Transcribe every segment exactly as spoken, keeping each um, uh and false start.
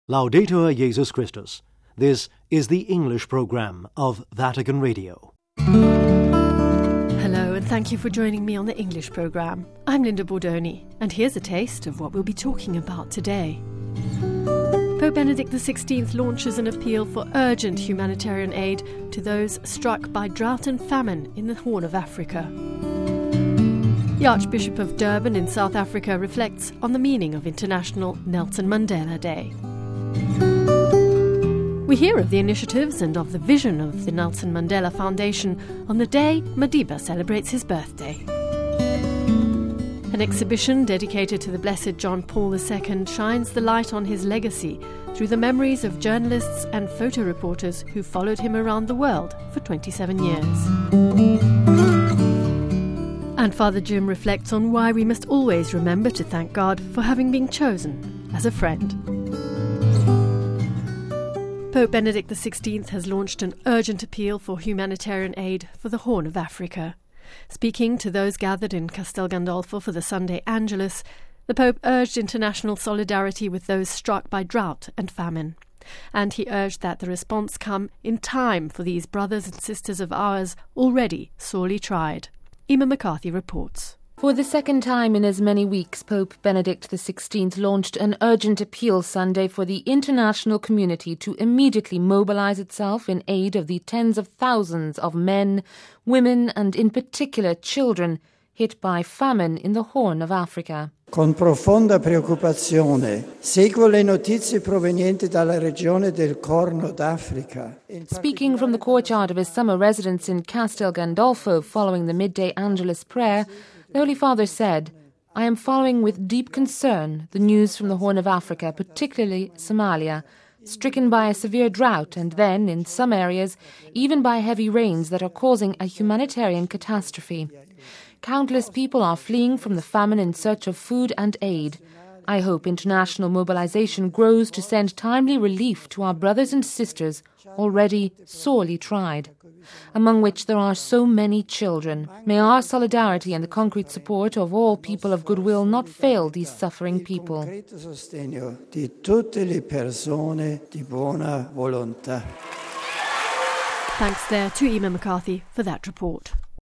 Laudetur Jesus Christus. This is the English program of Vatican Radio. Hello, and thank you for joining me on the English program. I'm Linda Bordoni, and here's a taste of what we'll be talking about today. Pope Benedict the sixteenth launches an appeal for urgent humanitarian aid to those struck by drought and famine in the Horn of Africa. The Archbishop of Durban in South Africa reflects on the meaning of International Nelson Mandela Day. We hear of the initiatives and of the vision of the Nelson Mandela Foundation on the day Madiba celebrates his birthday. An exhibition dedicated to the Blessed John Paul the Second shines the light on his legacy through the memories of journalists and photo reporters who followed him around the world for twenty-seven years. And Father Jim reflects on why we must always remember to thank God for having been chosen as a friend. Pope Benedict the sixteenth has launched an urgent appeal for humanitarian aid for the Horn of Africa. Speaking to those gathered in Castel Gandolfo for the Sunday Angelus, the Pope urged international solidarity with those struck by drought and famine. And he urged that the response come in time for these brothers and sisters of ours already sorely tried. Emma McCarthy reports. For the second time in as many weeks, Pope Benedict the sixteenth launched an urgent appeal Sunday for the international community to immediately mobilize itself in aid of the tens of thousands of men, women and in particular children hit by famine in the Horn of Africa. Con profonda preoccupazione seguo le notizie provenienti dalla regione del Corno d'Africa. Speaking from the courtyard of his summer residence in Castel Gandolfo following the midday Angelus prayer, the Holy Father said, "I am following with deep concern the news from the Horn of Africa, particularly Somalia, stricken by a severe drought and then, in some areas, even by heavy rains that are causing a humanitarian catastrophe. Countless people are fleeing from the famine in search of food and aid. I hope international mobilization grows to send timely relief to our brothers and sisters already sorely tried, among which there are so many children. May our solidarity and the concrete support of all people of goodwill not fail these suffering people." Thanks there to Emma McCarthy for that report.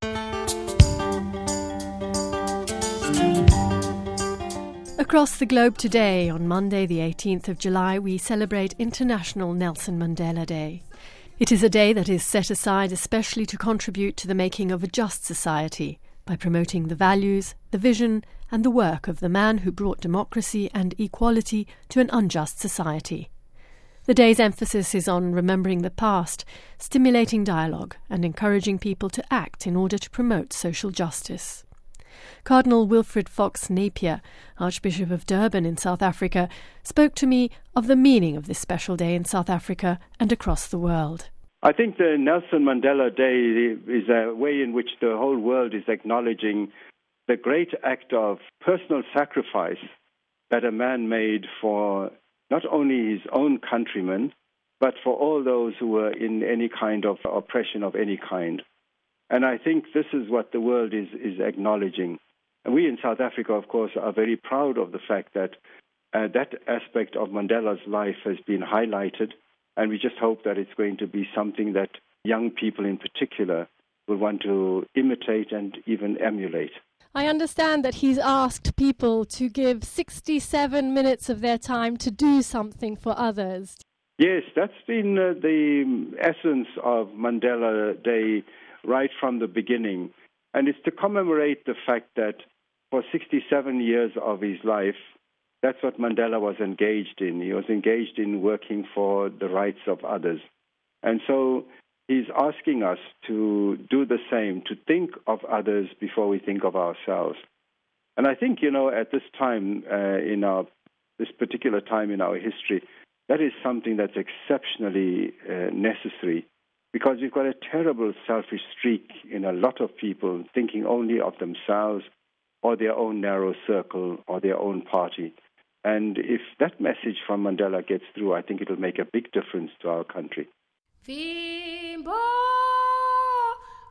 Across the globe today, on Monday the eighteenth of July, we celebrate International Nelson Mandela Day. It is a day that is set aside especially to contribute to the making of a just society by promoting the values, the vision and the work of the man who brought democracy and equality to an unjust society. The day's emphasis is on remembering the past, stimulating dialogue and encouraging people to act in order to promote social justice. Cardinal Wilfred Fox Napier, Archbishop of Durban in South Africa, spoke to me of the meaning of this special day in South Africa and across the world. I think the Nelson Mandela Day is a way in which the whole world is acknowledging the great act of personal sacrifice that a man made for not only his own countrymen, but for all those who were in any kind of oppression of any kind. And I think this is what the world is, is acknowledging. And we in South Africa, of course, are very proud of the fact that uh, that aspect of Mandela's life has been highlighted. And we just hope that it's going to be something that young people in particular will want to imitate and even emulate. I understand that he's asked people to give sixty-seven minutes of their time to do something for others. Yes, that's been uh, the essence of Mandela Day right from the beginning. And it's to commemorate the fact that for sixty-seven years of his life, that's what Mandela was engaged in. He was engaged in working for the rights of others. And so he's asking us to do the same, to think of others before we think of ourselves. And I think, you know, at this time, uh, in our this particular time in our history, that is something that's exceptionally uh, necessary, because we've got a terrible selfish streak in a lot of people thinking only of themselves or their own narrow circle or their own party. And if that message from Mandela gets through, I think it'll make a big difference to our country. Vimbo,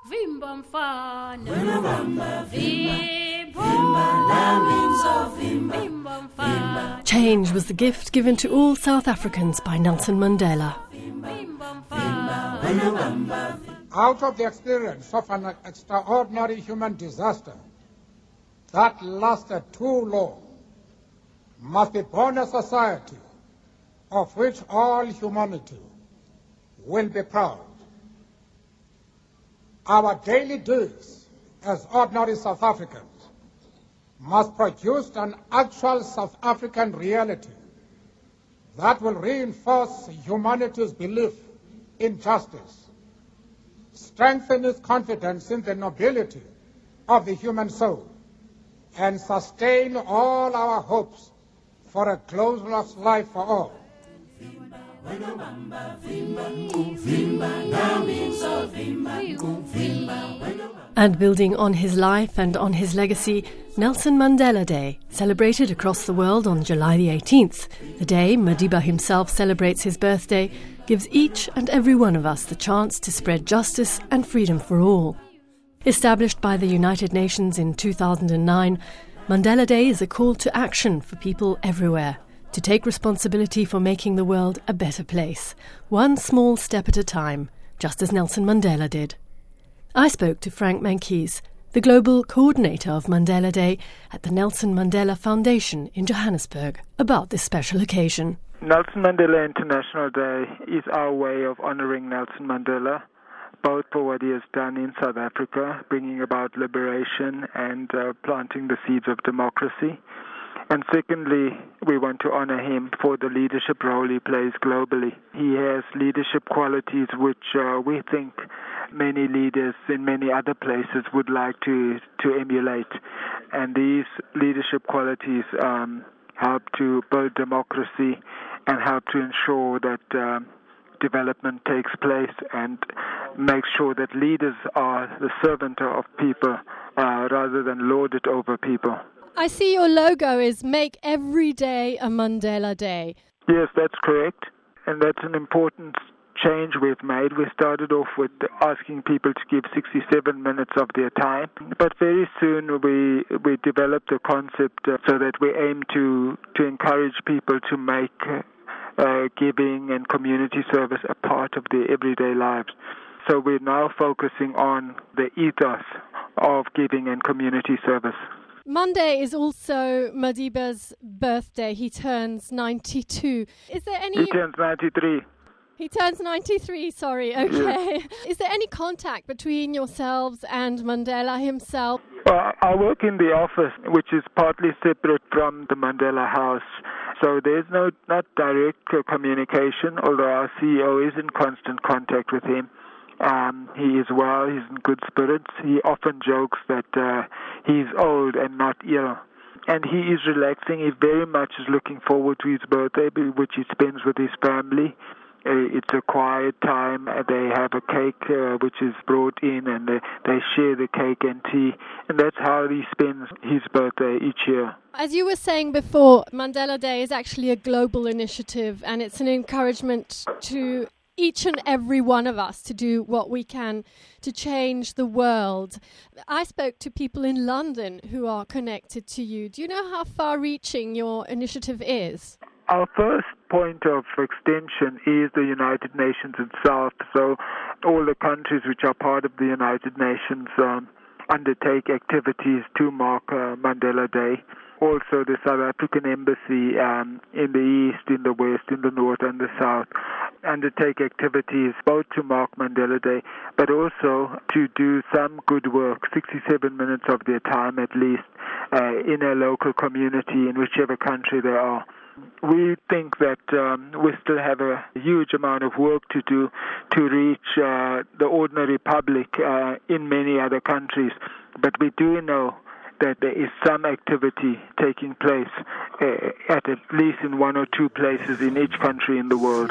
Vimba mfana, vimba, vimba, vimba mfana. Change was the gift given to all South Africans by Nelson Mandela. Out of the experience of an extraordinary human disaster that lasted too long, must be born a society of which all humanity will be proud. Our daily deeds as ordinary South Africans must produce an actual South African reality that will reinforce humanity's belief in justice, strengthen its confidence in the nobility of the human soul, and sustain all our hopes for a glorious life for all. And building on his life and on his legacy, Nelson Mandela Day, celebrated across the world on July the eighteenth, the day Madiba himself celebrates his birthday, gives each and every one of us the chance to spread justice and freedom for all. Established by the United Nations in two thousand nine, Mandela Day is a call to action for people everywhere to take responsibility for making the world a better place, one small step at a time, just as Nelson Mandela did. I spoke to Frank Mankies, the global coordinator of Mandela Day at the Nelson Mandela Foundation in Johannesburg, about this special occasion. Nelson Mandela International Day is our way of honouring Nelson Mandela, both for what he has done in South Africa, bringing about liberation and uh, planting the seeds of democracy. And secondly, we want to honor him for the leadership role he plays globally. He has leadership qualities which uh, we think many leaders in many other places would like to, to emulate. And these leadership qualities um, help to build democracy and help to ensure that um, development takes place and make sure that leaders are the servant of people uh, rather than lord it over people. I see your logo is Make Every Day a Mandela Day. Yes, that's correct. And that's an important change we've made. We started off with asking people to give sixty-seven minutes of their time. But very soon we we developed a concept uh, so that we aim to, to encourage people to make uh, giving and community service a part of their everyday lives. So we're now focusing on the ethos of giving and community service. Monday is also Madiba's birthday. He turns ninety-two. Is there any... He turns ninety-three. He turns ninety-three, sorry, okay. Yes. Is there any contact between yourselves and Mandela himself? Well, I work in the office, which is partly separate from the Mandela House. So there's no not direct uh, communication, although our C E O is in constant contact with him. Um, he is well, he's in good spirits. He often jokes that uh, he's old and not ill. And he is relaxing. He very much is looking forward to his birthday, which he spends with his family. Uh, it's a quiet time. Uh, they have a cake uh, which is brought in, and they, they share the cake and tea. And that's how he spends his birthday each year. As you were saying before, Mandela Day is actually a global initiative, and it's an encouragement to each and every one of us to do what we can to change the world. I spoke to people in London who are connected to you. Do you know how far-reaching your initiative is? Our first point of extension is the United Nations itself. So all the countries which are part of the United Nations um, undertake activities to mark uh, Mandela Day. Also, the South African Embassy um, in the east, in the west, in the north and the south undertake activities both to mark Mandela Day, but also to do some good work, sixty-seven minutes of their time at least, uh, in a local community in whichever country they are. We think that um, we still have a huge amount of work to do to reach uh, the ordinary public uh, in many other countries, but we do know that there is some activity taking place uh, at at least in one or two places in each country in the world.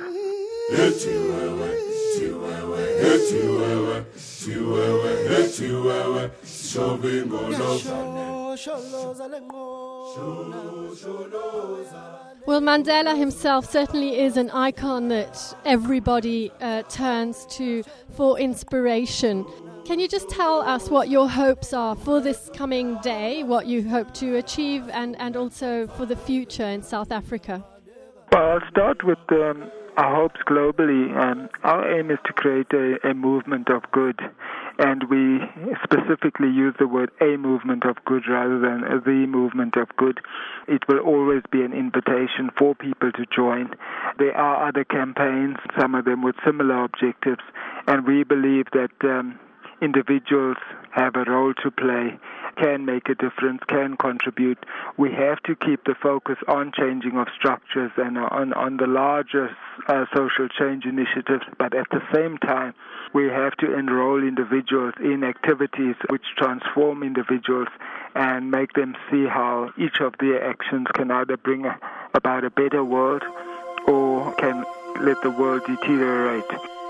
Well, Mandela himself certainly is an icon that everybody uh, turns to for inspiration. Can you just tell us what your hopes are for this coming day, what you hope to achieve, and, and also for the future in South Africa? Well, I'll start with um, our hopes globally. Um, our aim is to create a, a movement of good, and we specifically use the word a movement of good rather than the movement of good. It will always be an invitation for people to join. There are other campaigns, some of them with similar objectives, and we believe that um, individuals have a role to play, can make a difference, can contribute. We have to keep the focus on changing of structures and on, on the larger uh, social change initiatives, but at the same time, we have to enroll individuals in activities which transform individuals and make them see how each of their actions can either bring a, about a better world or can let the world deteriorate.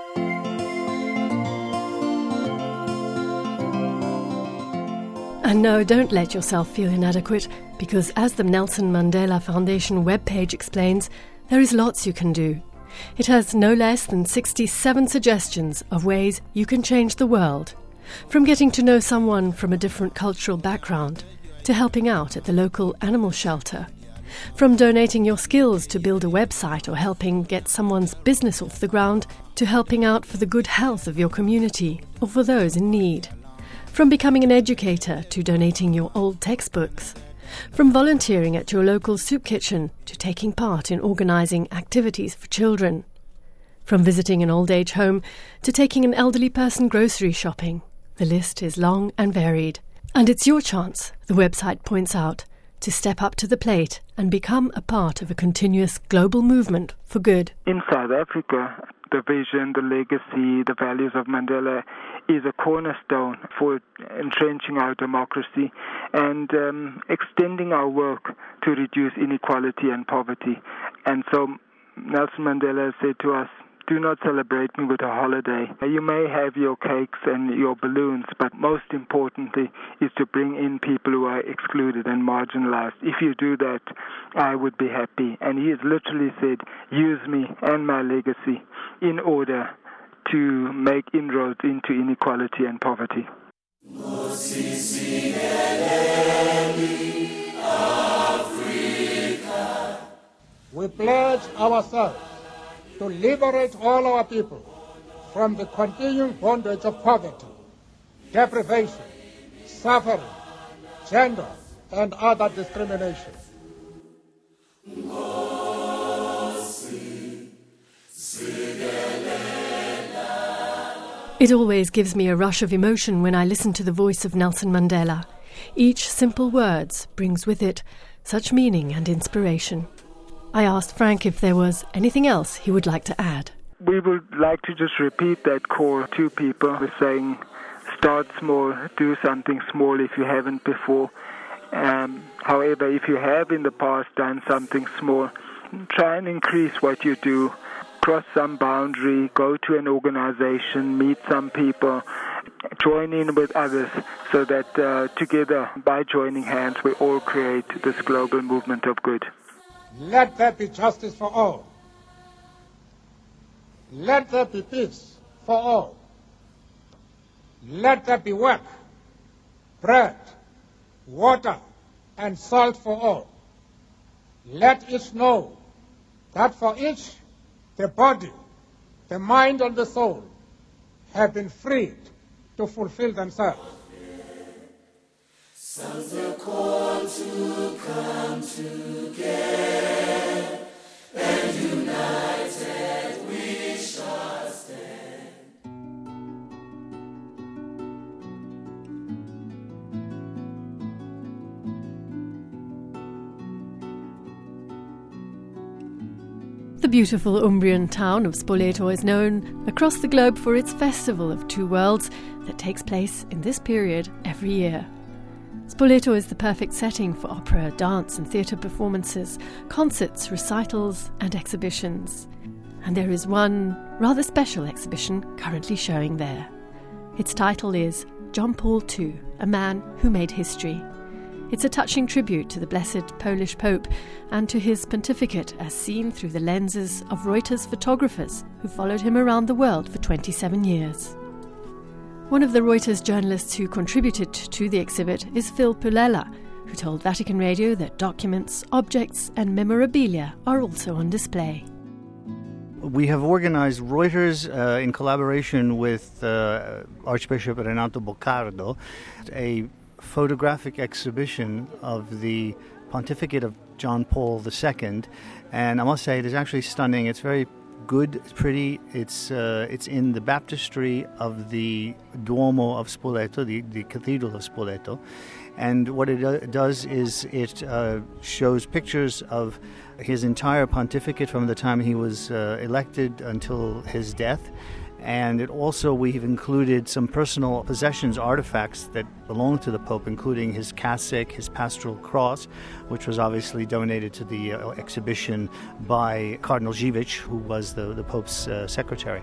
And no, don't let yourself feel inadequate, because as the Nelson Mandela Foundation webpage explains, there is lots you can do. It has no less than sixty-seven suggestions of ways you can change the world, from getting to know someone from a different cultural background, to helping out at the local animal shelter, from donating your skills to build a website or helping get someone's business off the ground, to helping out for the good health of your community or for those in need. From becoming an educator to donating your old textbooks. From volunteering at your local soup kitchen to taking part in organising activities for children. From visiting an old age home to taking an elderly person grocery shopping. The list is long and varied. And it's your chance, the website points out, to step up to the plate and become a part of a continuous global movement for good. In South Africa, the vision, the legacy, the values of Mandela is a cornerstone for entrenching our democracy and um, extending our work to reduce inequality and poverty. And so Nelson Mandela said to us, do not celebrate me with a holiday. You may have your cakes and your balloons, but most importantly is to bring in people who are excluded and marginalized. If you do that, I would be happy. And he has literally said, use me and my legacy in order to make inroads into inequality and poverty. We pledge ourselves to liberate all our people from the continuing bondage of poverty, deprivation, suffering, gender, and other discrimination. It always gives me a rush of emotion when I listen to the voice of Nelson Mandela. Each simple words brings with it such meaning and inspiration. I asked Frank if there was anything else he would like to add. We would like to just repeat that call to people. We're saying, start small, do something small if you haven't before. Um, however, if you have in the past done something small, try and increase what you do. Cross some boundary, go to an organization, meet some people, join in with others so that uh, together, by joining hands, we all create this global movement of good. Let there be justice for all. Let there be peace for all. Let there be work, bread, water, and salt for all. Let each know that for each, the body, the mind, and the soul have been freed to fulfill themselves. Sounds the call to come together, and united we shall stand. The beautiful Umbrian town of Spoleto is known across the globe for its Festival of Two Worlds that takes place in this period every year. Spoleto is the perfect setting for opera, dance and theatre performances, concerts, recitals and exhibitions. And there is one rather special exhibition currently showing there. Its title is John Paul the Second, A Man Who Made History. It's a touching tribute to the blessed Polish Pope and to his pontificate as seen through the lenses of Reuters photographers who followed him around the world for twenty-seven years. One of the Reuters journalists who contributed to the exhibit is Phil Pullela, who told Vatican Radio that documents, objects and memorabilia are also on display. We have organized, Reuters, uh, in collaboration with uh, Archbishop Renato Boccardo, a photographic exhibition of the pontificate of John Paul the Second. And I must say, it is actually stunning. It's very good, it's pretty. It's uh, it's in the baptistry of the Duomo of Spoleto, the, the Cathedral of Spoleto. And what it uh, does is it uh, shows pictures of his entire pontificate from the time he was uh, elected until his death. And it also, we've included some personal possessions, artifacts that belong to the Pope, including his cassock, his pastoral cross, which was obviously donated to the uh, exhibition by Cardinal Dziwisz, who was the, the Pope's uh, secretary.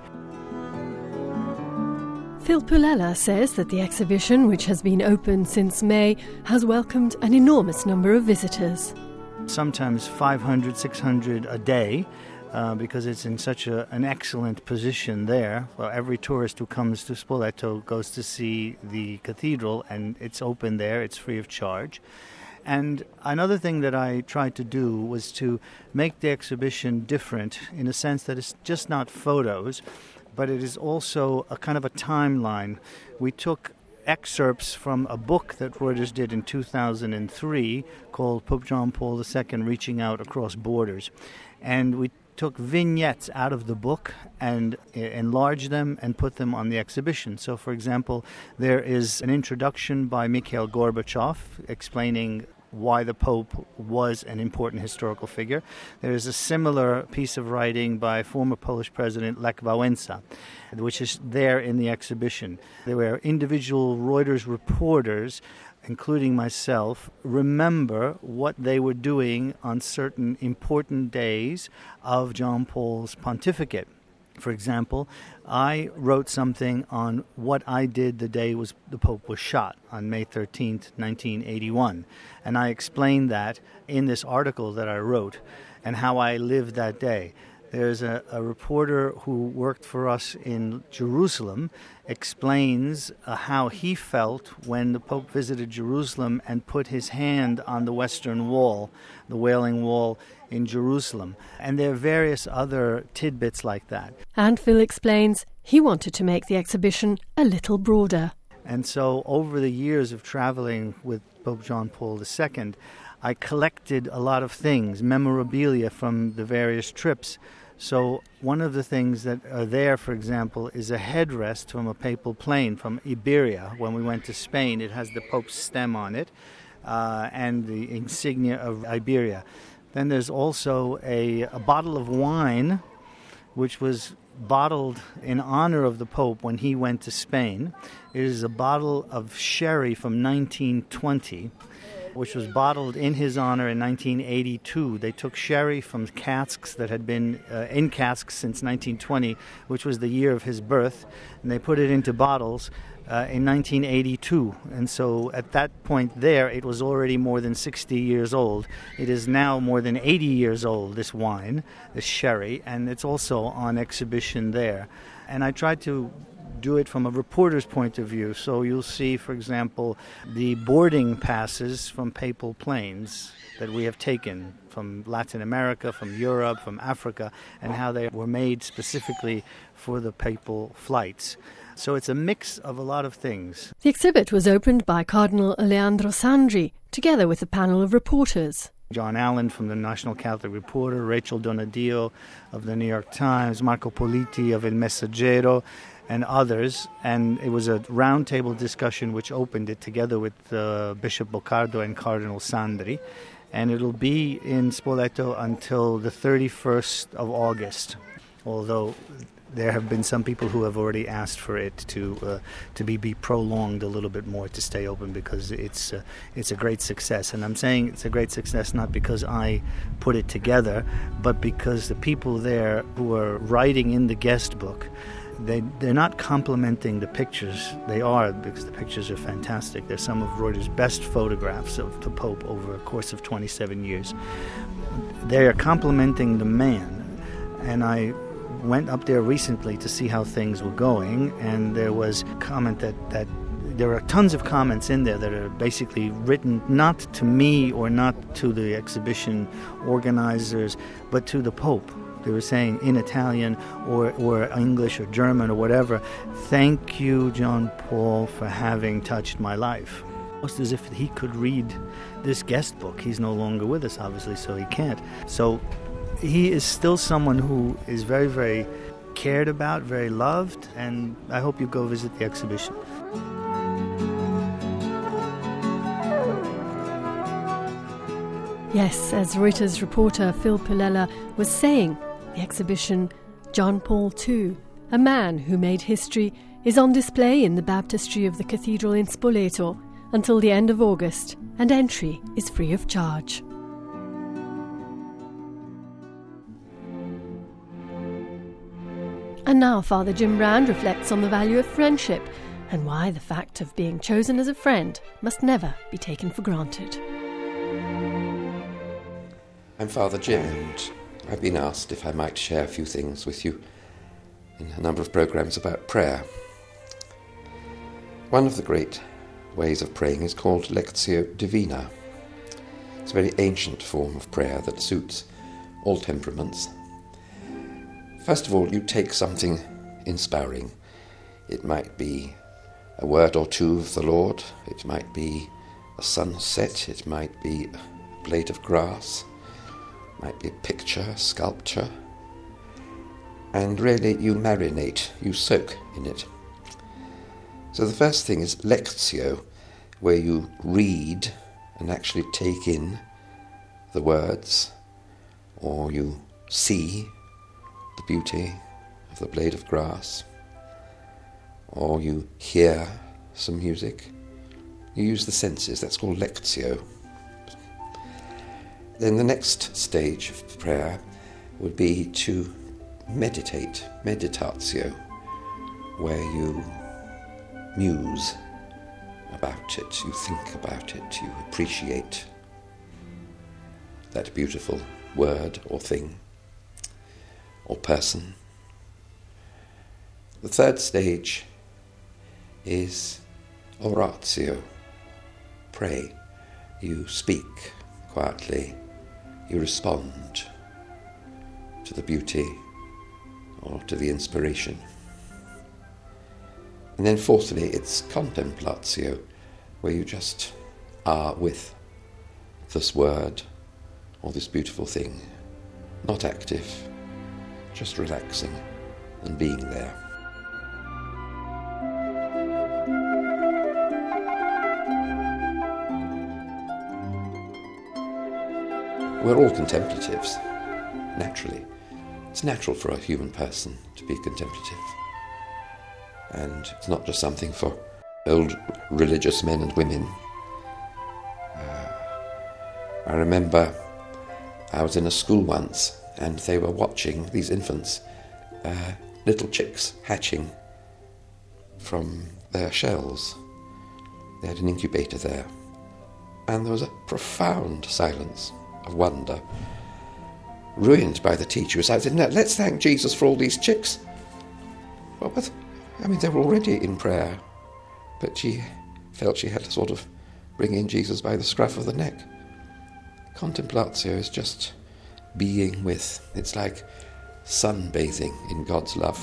Phil Pullela says that the exhibition, which has been open since May, has welcomed an enormous number of visitors. Sometimes five hundred, six hundred a day. Uh, because it's in such a, an excellent position there. Well, every tourist who comes to Spoleto goes to see the cathedral, and it's open there, it's free of charge. And another thing that I tried to do was to make the exhibition different in a sense that it's just not photos, but it is also a kind of a timeline. We took excerpts from a book that Reuters did in two thousand three called Pope John Paul the Second Reaching Out Across Borders. And we took vignettes out of the book and enlarged them and put them on the exhibition. So, for example, there is an introduction by Mikhail Gorbachev explaining why the Pope was an important historical figure. There is a similar piece of writing by former Polish President Lech Wałęsa, which is there in the exhibition. There were individual Reuters reporters, including myself, remember what they were doing on certain important days of John Paul's pontificate. For example, I wrote something on what I did the day was the Pope was shot on May thirteenth, nineteen eighty-one. And I explained that in this article that I wrote and how I lived that day. There's a, a reporter who worked for us in Jerusalem, explains uh, how he felt when the Pope visited Jerusalem and put his hand on the Western Wall, the Wailing Wall in Jerusalem. And there are various other tidbits like that. And Phil explains he wanted to make the exhibition a little broader. And so over the years of traveling with Pope John Paul the Second, I collected a lot of things, memorabilia from the various trips. So one of the things that are there, for example, is a headrest from a papal plane from Iberia. When we went to Spain, it has the Pope's stem on it uh, and the insignia of Iberia. Then there's also a, a bottle of wine, which was bottled in honor of the Pope when he went to Spain. It is a bottle of sherry from nineteen twenty, which was bottled in his honor in nineteen eighty-two. They took sherry from casks that had been uh, in casks since nineteen twenty, which was the year of his birth, and they put it into bottles uh, in nineteen eighty-two. And so at that point there, it was already more than sixty years old. It is now more than eighty years old, this wine, this sherry, and it's also on exhibition there. And I tried to do it from a reporter's point of view. So you'll see, for example, the boarding passes from papal planes that we have taken from Latin America, from Europe, from Africa, and how they were made specifically for the papal flights. So it's a mix of a lot of things. The exhibit was opened by Cardinal Leandro Sandri, together with a panel of reporters. John Allen from the National Catholic Reporter, Rachel Donadio of the New York Times, Marco Politi of El Messaggero, and others. And it was a roundtable discussion which opened it together with uh, Bishop Boccardo and Cardinal Sandri. And it'll be in Spoleto until the thirty-first of August, although there have been some people who have already asked for it to uh, to be, be prolonged a little bit more, to stay open, because it's uh, it's a great success. And I'm saying it's a great success not because I put it together, but because the people there who are writing in the guest book, they, they're not complimenting the pictures. They are, because the pictures are fantastic. They're some of Reuters' best photographs of the Pope over a course of twenty-seven years. They are complimenting the man, and I went up there recently to see how things were going, and there was a comment that, that there are tons of comments in there that are basically written not to me or not to the exhibition organizers, but to the Pope. They were saying in Italian or, or English or German or whatever, "Thank you, John Paul, for having touched my life." Almost as if he could read this guest book. He's no longer with us, obviously, so he can't. So he is still someone who is very, very cared about, very loved, and I hope you go visit the exhibition. Yes, as Reuters reporter Phil Pullela was saying, the exhibition John Paul the Second, a man who made history, is on display in the baptistry of the cathedral in Spoleto until the end of August, and entry is free of charge. And now Father Jim Brand reflects on the value of friendship and why the fact of being chosen as a friend must never be taken for granted. I'm Father Jim, and I've been asked if I might share a few things with you in a number of programmes about prayer. One of the great ways of praying is called Lectio Divina. It's a very ancient form of prayer that suits all temperaments. First of all, you take something inspiring. It might be a word or two of the Lord, it might be a sunset, it might be a blade of grass, might be a picture, a sculpture, and really you marinate, you soak in it. So the first thing is lectio, where you read and actually take in the words, or you see the beauty of the blade of grass, or you hear some music. You use the senses, that's called lectio. Then the next stage of prayer would be to meditate, meditatio, where you muse about it, you think about it, you appreciate that beautiful word or thing or person. The third stage is oratio, pray. You speak quietly, you respond to the beauty or to the inspiration. And then fourthly, it's contemplatio, where you just are with this word or this beautiful thing, not active, just relaxing and being there. We're all contemplatives, naturally. It's natural for a human person to be contemplative. And it's not just something for old religious men and women. Uh, I remember I was in a school once and they were watching these infants, uh, little chicks hatching from their shells. They had an incubator there. And there was a profound silence of wonder, ruined by the teacher who said, "No, let's thank Jesus for all these chicks." Well, but, I mean, they were already in prayer, but she felt she had to sort of bring in Jesus by the scruff of the neck. Contemplatio is just being with. It's like sunbathing in God's love.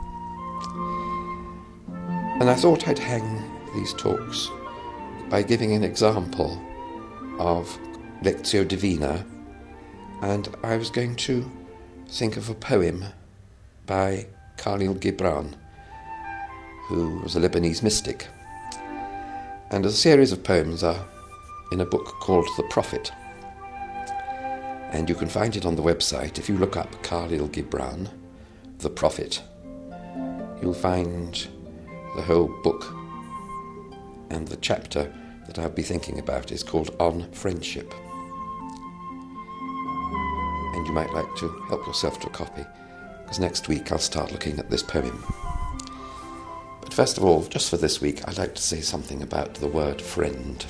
And I thought I'd hang these talks by giving an example of Lectio Divina, and I was going to think of a poem by Khalil Gibran, who was a Lebanese mystic. And a series of poems are in a book called The Prophet. And you can find it on the website. If you look up Khalil Gibran, The Prophet, you'll find the whole book. And the chapter that I'll be thinking about is called On Friendship. And you might like to help yourself to a copy, because next week I'll start looking at this poem. But first of all, just for this week, I'd like to say something about the word friend.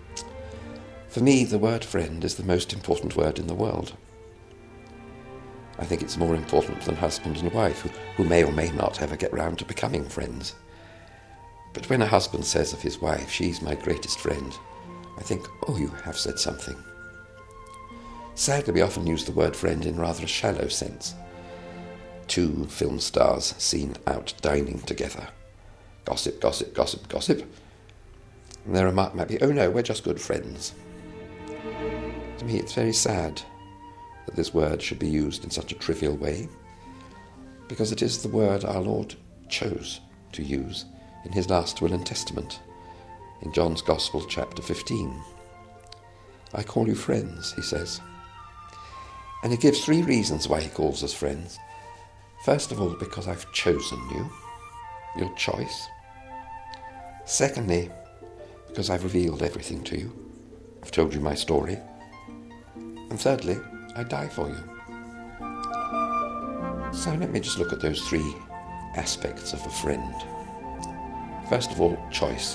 For me, the word friend is the most important word in the world. I think it's more important than husband and wife, who, who may or may not ever get round to becoming friends. But when a husband says of his wife, she's my greatest friend, I think, oh, you have said something. Sadly, we often use the word friend in rather a shallow sense. Two film stars seen out dining together. Gossip, gossip, gossip, gossip. And their remark might be, oh no, we're just good friends. To me, it's very sad that this word should be used in such a trivial way, because it is the word our Lord chose to use in his last will and testament, in John's Gospel, chapter fifteen. I call you friends, he says. And he gives three reasons why he calls us friends. First of all, because I've chosen you, your choice. Secondly, because I've revealed everything to you. I've told you my story. And thirdly, I die for you. So let me just look at those three aspects of a friend. First of all, choice.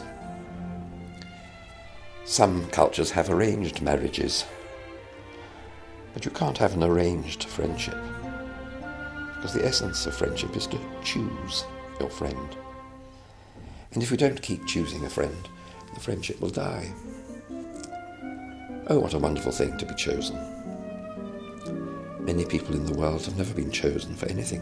Some cultures have arranged marriages, but you can't have an arranged friendship, because the essence of friendship is to choose your friend. And if you don't keep choosing a friend, the friendship will die. Oh, what a wonderful thing to be chosen. Many people in the world have never been chosen for anything.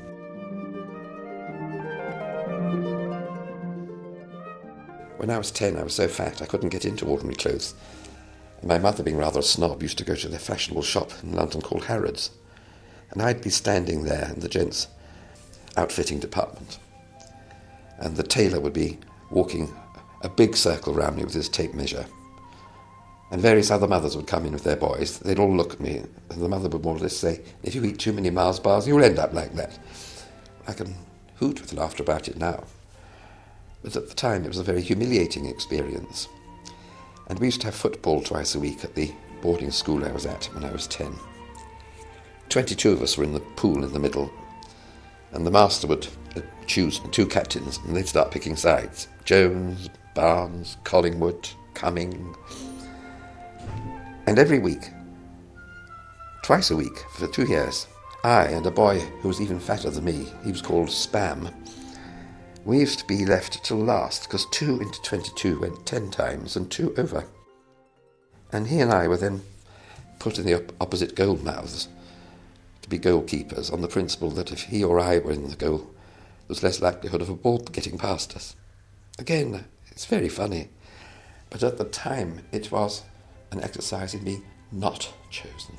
When I was ten, I was so fat I couldn't get into ordinary clothes. And my mother, being rather a snob, used to go to the fashionable shop in London called Harrods. And I'd be standing there in the gents' outfitting department. And the tailor would be walking a big circle round me with his tape measure. And various other mothers would come in with their boys. They'd all look at me, and the mother would more or less say, if you eat too many Mars bars, you'll end up like that. I can hoot with laughter about it now. But at the time, it was a very humiliating experience. And we used to have football twice a week at the boarding school I was at when I was ten. Twenty-two of us were in the pool in the middle, and the master would choose two captains, and they'd start picking sides. Jones, Barnes, Collingwood, Cumming. And every week, twice a week for two years, I and a boy who was even fatter than me, he was called Spam, we used to be left till last, because two into twenty-two went ten times and two over. And he and I were then put in the op- opposite goal mouths to be goalkeepers, on the principle that if he or I were in the goal, there was less likelihood of a ball getting past us. Again, it's very funny, but at the time it was an exercise in being not chosen.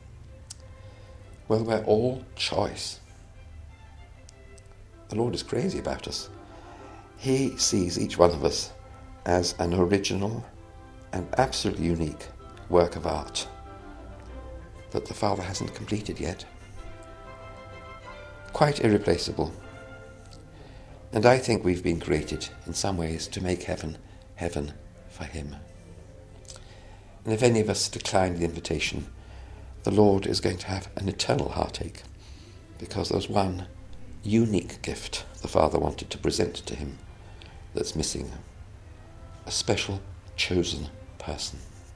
Well, we're all choice. The Lord is crazy about us. He sees each one of us as an original and absolutely unique work of art that the Father hasn't completed yet. Quite irreplaceable. And I think we've been created in some ways to make heaven, heaven for him. And if any of us decline the invitation, the Lord is going to have an eternal heartache, because there's one unique gift the Father wanted to present to him that's missing. A special, chosen person.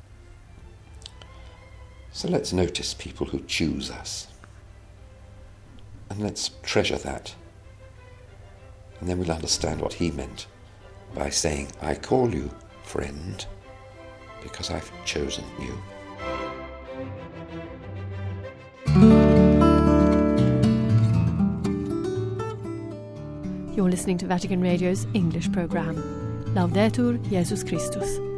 So let's notice people who choose us. And let's treasure that. And then we'll understand what he meant by saying, I call you friend, because I've chosen you. You're listening to Vatican Radio's English programme. Laudetur Jesus Christus.